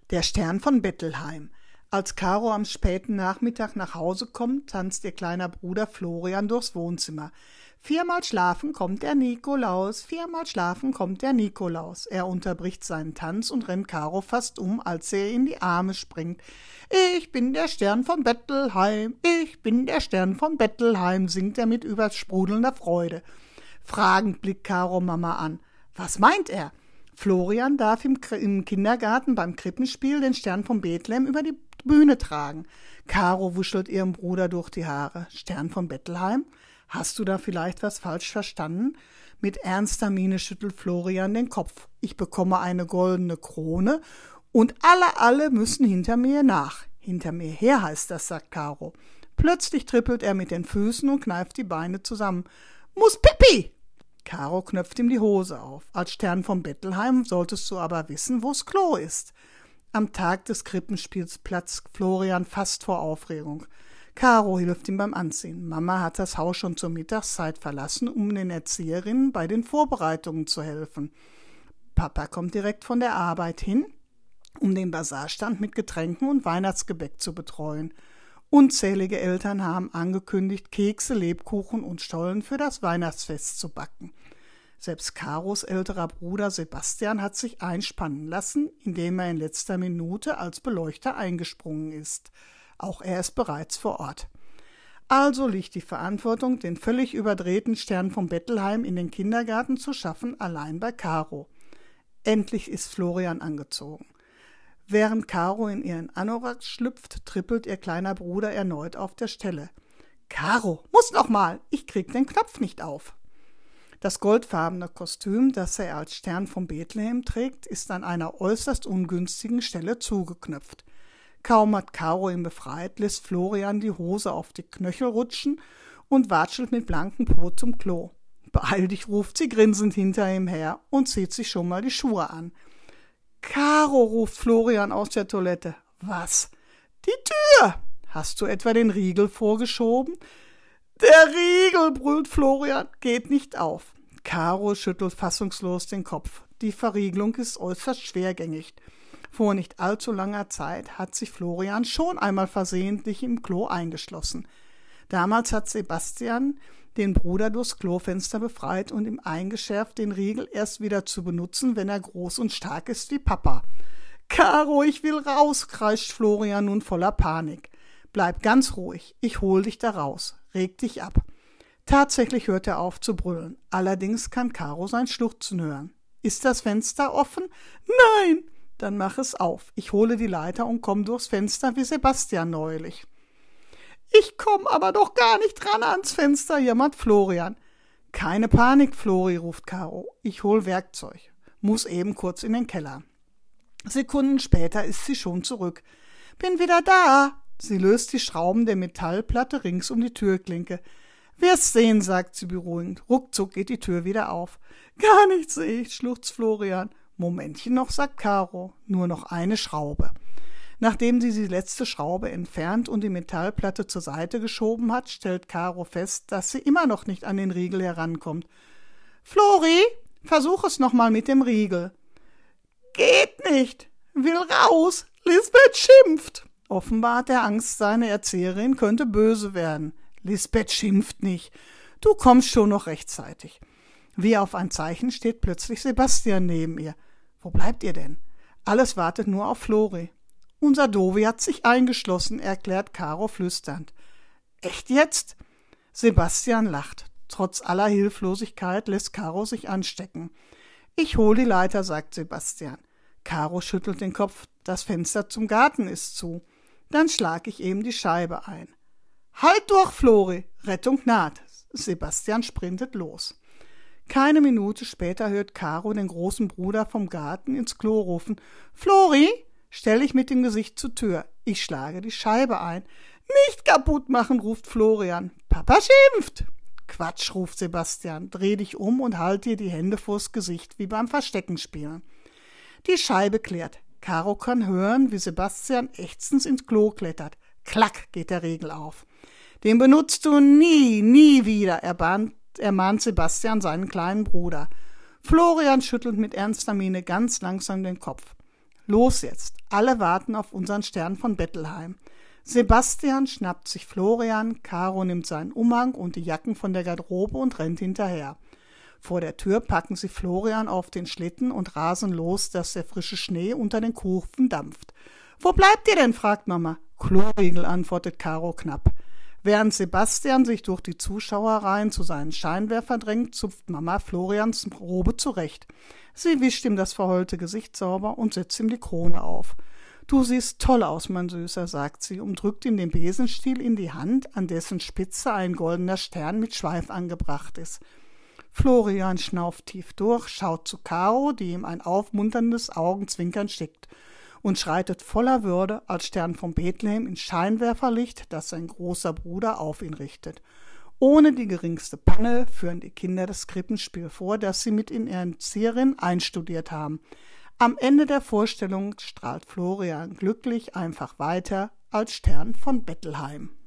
Der Stern von Bettelheim. Als Caro am späten Nachmittag nach Hause kommt, tanzt ihr kleiner Bruder Florian durchs Wohnzimmer. 4-mal schlafen kommt der Nikolaus, 4-mal schlafen kommt der Nikolaus. Er unterbricht seinen Tanz und rennt Caro fast um, als er in die Arme springt. Ich bin der Stern von Bettelheim, ich bin der Stern von Bettelheim, singt er mit übersprudelnder Freude. Fragend blickt Caro Mama an. Was meint er? Florian darf im Kindergarten beim Krippenspiel den Stern von Bethlehem über die Bühne tragen. Caro wuschelt ihrem Bruder durch die Haare. Stern von Bettelheim? Hast du da vielleicht was falsch verstanden? Mit ernster Miene schüttelt Florian den Kopf. Ich bekomme eine goldene Krone und alle müssen hinter mir nach. Hinter mir her heißt das, sagt Caro. Plötzlich trippelt er mit den Füßen und kneift die Beine zusammen. Muss Pipi! Caro knöpft ihm die Hose auf. Als Stern von Bettelheim solltest du aber wissen, wo's Klo ist. Am Tag des Krippenspiels platzt Florian fast vor Aufregung. Caro hilft ihm beim Anziehen. Mama hat das Haus schon zur Mittagszeit verlassen, um den Erzieherinnen bei den Vorbereitungen zu helfen. Papa kommt direkt von der Arbeit hin, um den Basarstand mit Getränken und Weihnachtsgebäck zu betreuen. Unzählige Eltern haben angekündigt, Kekse, Lebkuchen und Stollen für das Weihnachtsfest zu backen. Selbst Caros älterer Bruder Sebastian hat sich einspannen lassen, indem er in letzter Minute als Beleuchter eingesprungen ist. Auch er ist bereits vor Ort. Also liegt die Verantwortung, den völlig überdrehten Stern von Bettelheim in den Kindergarten zu schaffen, allein bei Caro. Endlich ist Florian angezogen. Während Caro in ihren Anorak schlüpft, trippelt ihr kleiner Bruder erneut auf der Stelle. Caro, muss noch mal, ich krieg den Knopf nicht auf. Das goldfarbene Kostüm, das er als Stern von Bethlehem trägt, ist an einer äußerst ungünstigen Stelle zugeknöpft. Kaum hat Caro ihn befreit, lässt Florian die Hose auf die Knöchel rutschen und watschelt mit blankem Po zum Klo. Beeil dich, ruft sie grinsend hinter ihm her und zieht sich schon mal die Schuhe an. Caro, ruft Florian aus der Toilette. Was? Die Tür! Hast du etwa den Riegel vorgeschoben? Der Riegel, brüllt Florian, geht nicht auf. Caro schüttelt fassungslos den Kopf. Die Verriegelung ist äußerst schwergängig. Vor nicht allzu langer Zeit hat sich Florian schon einmal versehentlich im Klo eingeschlossen. Damals hat Sebastian den Bruder durchs Klofenster befreit und ihm eingeschärft, den Riegel erst wieder zu benutzen, wenn er groß und stark ist wie Papa. Caro, ich will raus, kreischt Florian nun voller Panik. Bleib ganz ruhig, ich hol dich da raus, reg dich ab. Tatsächlich hört er auf zu brüllen. Allerdings kann Caro sein Schluchzen hören. Ist das Fenster offen? Nein! Dann mach es auf. Ich hole die Leiter und komm durchs Fenster wie Sebastian neulich. Ich komm aber doch gar nicht ran ans Fenster, jammert Florian. Keine Panik, Flori, ruft Caro. Ich hol Werkzeug. Muss eben kurz in den Keller. Sekunden später ist sie schon zurück. Bin wieder da. Sie löst die Schrauben der Metallplatte rings um die Türklinke. Wirst sehen, sagt sie beruhigend. Ruckzuck geht die Tür wieder auf. Gar nichts sehe ich, schluchzt Florian. Momentchen noch, sagt Caro. Nur noch eine Schraube. Nachdem sie die letzte Schraube entfernt und die Metallplatte zur Seite geschoben hat, stellt Caro fest, dass sie immer noch nicht an den Riegel herankommt. Flori, versuch es noch mal mit dem Riegel. Geht nicht. Will raus. Lisbeth schimpft. Offenbar hat er Angst, seine Erzieherin könnte böse werden. Lisbeth schimpft nicht. Du kommst schon noch rechtzeitig. Wie auf ein Zeichen steht plötzlich Sebastian neben ihr. Wo bleibt ihr denn? Alles wartet nur auf Flori. Unser Dovi hat sich eingeschlossen, erklärt Caro flüsternd. Echt jetzt? Sebastian lacht. Trotz aller Hilflosigkeit lässt Caro sich anstecken. Ich hol die Leiter, sagt Sebastian. Caro schüttelt den Kopf. Das Fenster zum Garten ist zu. Dann schlag ich eben die Scheibe ein. Halt durch, Flori! Rettung naht. Sebastian sprintet los. Keine Minute später hört Caro den großen Bruder vom Garten ins Klo rufen. Flori! Stell dich mit dem Gesicht zur Tür. Ich schlage die Scheibe ein. Nicht kaputt machen, ruft Florian. Papa schimpft. Quatsch, ruft Sebastian. Dreh dich um und halt dir die Hände vors Gesicht, wie beim Versteckenspielen. Die Scheibe klirrt. Caro kann hören, wie Sebastian ächzend ins Klo klettert. Klack geht der Riegel auf. Den benutzt du nie wieder, ermahnt Sebastian seinen kleinen Bruder. Florian schüttelt mit ernster Miene ganz langsam den Kopf. Los jetzt, alle warten auf unseren Stern von Bettelheim. Sebastian schnappt sich Florian, Caro nimmt seinen Umhang und die Jacken von der Garderobe und rennt hinterher. Vor der Tür packen sie Florian auf den Schlitten und rasen los, dass der frische Schnee unter den Kufen dampft. »Wo bleibt ihr denn?« fragt Mama. »Kloriegel«, antwortet Caro knapp. Während Sebastian sich durch die Zuschauerreihen zu seinen Scheinwerfer drängt, zupft Mama Florians Robe zurecht. Sie wischt ihm das verheulte Gesicht sauber und setzt ihm die Krone auf. »Du siehst toll aus, mein Süßer«, sagt sie und drückt ihm den Besenstiel in die Hand, an dessen Spitze ein goldener Stern mit Schweif angebracht ist. Florian schnauft tief durch, schaut zu Caro, die ihm ein aufmunterndes Augenzwinkern schickt, und schreitet voller Würde als Stern von Bethlehem ins Scheinwerferlicht, das sein großer Bruder auf ihn richtet. Ohne die geringste Panne führen die Kinder das Krippenspiel vor, das sie mit in ihren Erzieherin einstudiert haben. Am Ende der Vorstellung strahlt Florian glücklich einfach weiter als Stern von Bettelheim.